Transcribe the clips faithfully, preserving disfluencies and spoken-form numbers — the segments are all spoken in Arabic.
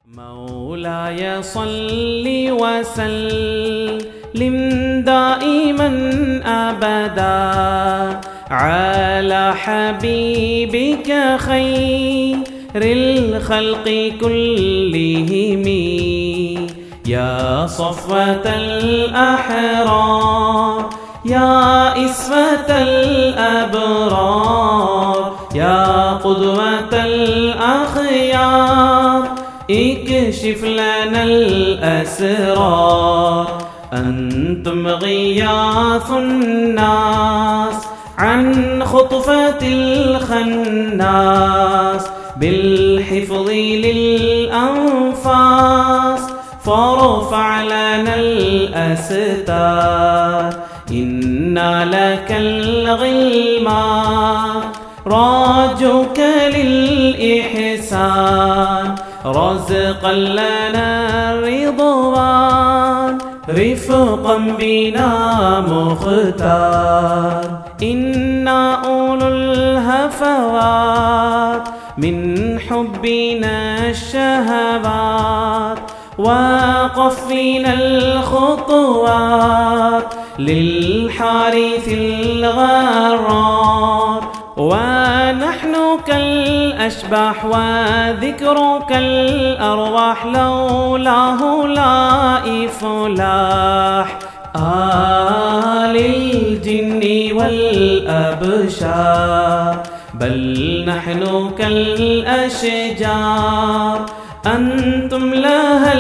مولاي صل وسلم دائما أبدا على حبيبك خير الخلق كلهم يا صفوة الأحرار يا إسوة الأبرار يا قدوة الأخيار اكشف لنا الأسرار أنتم غياث الناس عن خطفة الخناس بالحفظ للأنفاس فارفع لنا الأستار إنا لك الغلمان راجوك للإحسان رزقا لنا الرضوان رفقا بنا مختار إنا أولو الهفوات من حبنا الشهوات وقفنا الخطوات للحارث الغرار ونحن كالأشباح وذكرك الأرواح لولاه لا إفلاح آل الجن والأبشار بل نحن كالأشجار أنتم لها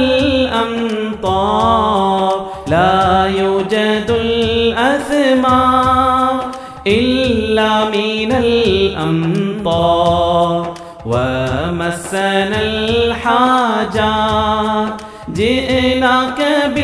الأمطار لا يوجد الأثمار إلا من الأمطار ومسنا الحاجات جئناك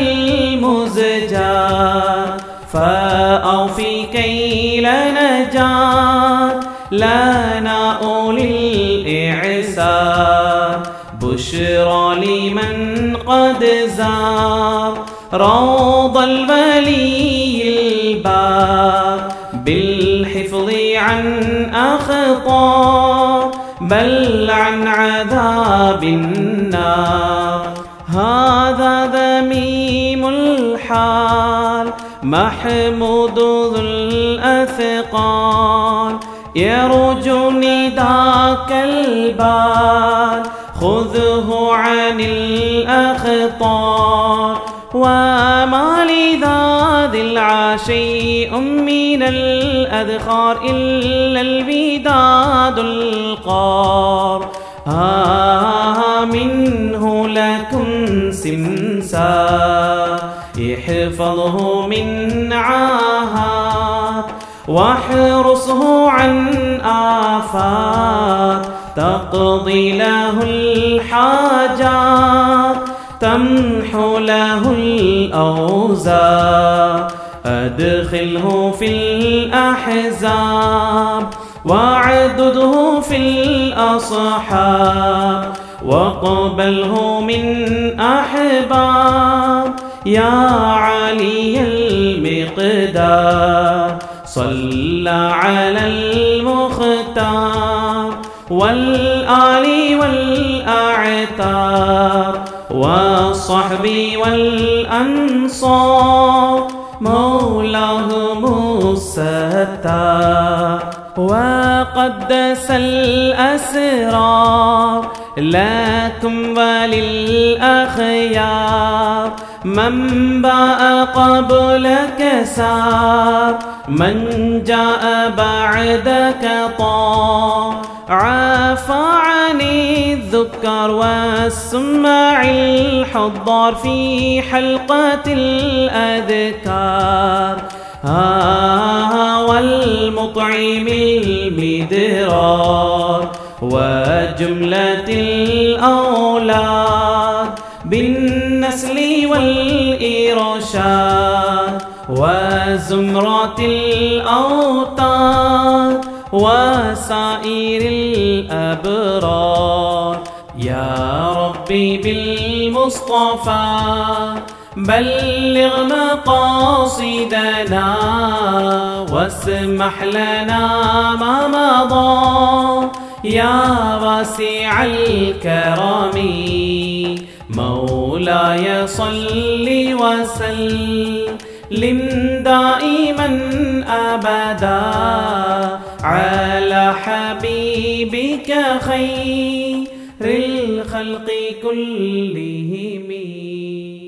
بالمزجات فأوفي كيل نجاة لنا أولي الإعسار بشرى لمن قد زار روض الولي البار بالحفظ عن أخطار بل عن عذاب النار هذا ذميم الحال محمود ذو الأثقال يرجو نداك البال خذه عن الأخطار وما لذا ذي العشيء من الأذخار إلا الوداد القار ها منه لكم سمسار احفظه من عاهات واحرصه عن آفات تقضي له الحاجات تمحو له الأوزار أدخله في الأحزاب واعدده في الأصحاب واقبله من أحباب يا علي المقدار صلى على المختار والآل والأعتار والصحب والأنصار مولاهم الستار وقدس الأسرار لكم وللأخيار من باء قبلك سار من جاء بعدك طار عفى عن الذكر والسماع الحضار في حلقة الأذكار ها والمطعم المدرار وجملة الأولاد بالنسل والإرشاد وزمرة الأوتاد وسائر الأبرار يا ربي بالمصطفى بلغ مقاصدنا واسمح لنا ما مضى يا واسع الكرم مولاي صل وسلم دائما أبدا على حبيبك خير الخلق كلهم.